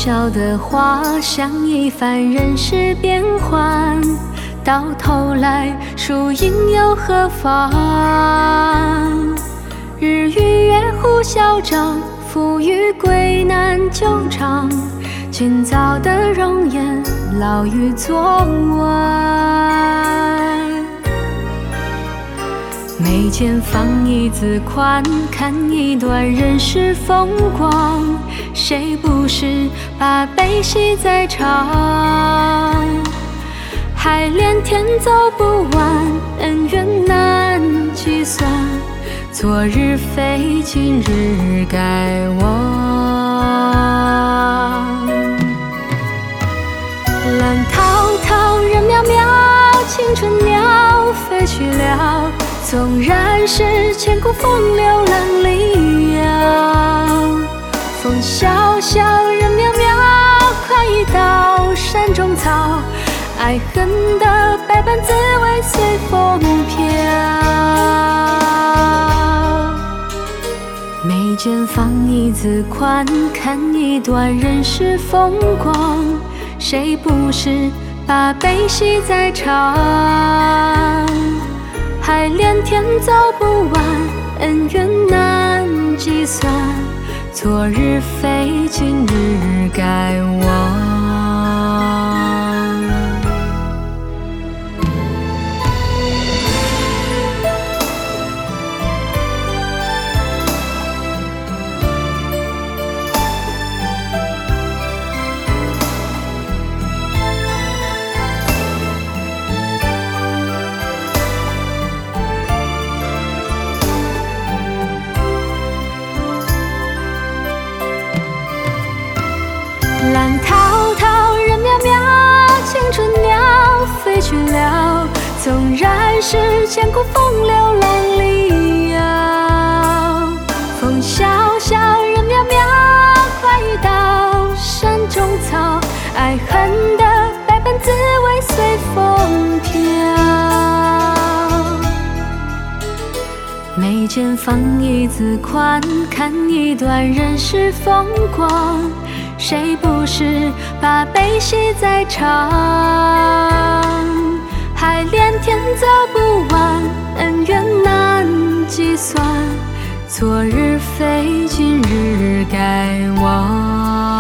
笑的花像一番人世变幻，到头来输赢又何妨？日与月互消长，富与贵难久长。今早的容颜，老于昨晚。眉间放一字宽，看一段人世风光。谁不是把悲喜在尝？海连天走不完，恩怨难计算。昨日非今日该忘。浪滔滔，人渺渺，青春鸟飞去了。纵然是千古风流浪里遥，风萧萧，人渺渺，快意到山中草。爱恨的百般滋味随风飘。眉间放一字宽，看一段人世风光。谁不是把悲喜在尝？海连天走不完，恩怨难计算。昨日非今日该忘。浪滔滔，人渺渺，青春鸟飞去了。纵然是千古风流浪里遥，风萧萧，人渺渺，快意到山中草。爱恨的百般滋味随风飘。眉间放一字宽，看一段人世风光。谁不是把悲喜在尝？海连天走不完，恩怨难计算。昨日非今日该忘。